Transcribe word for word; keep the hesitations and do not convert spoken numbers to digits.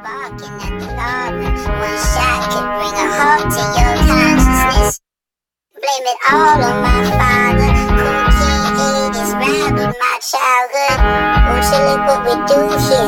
Barking at the alarm. One shot could bring a halt to your consciousness. Blame it all on my father. Cool key eighties rhymed with my childhood. Won't you look what we do here?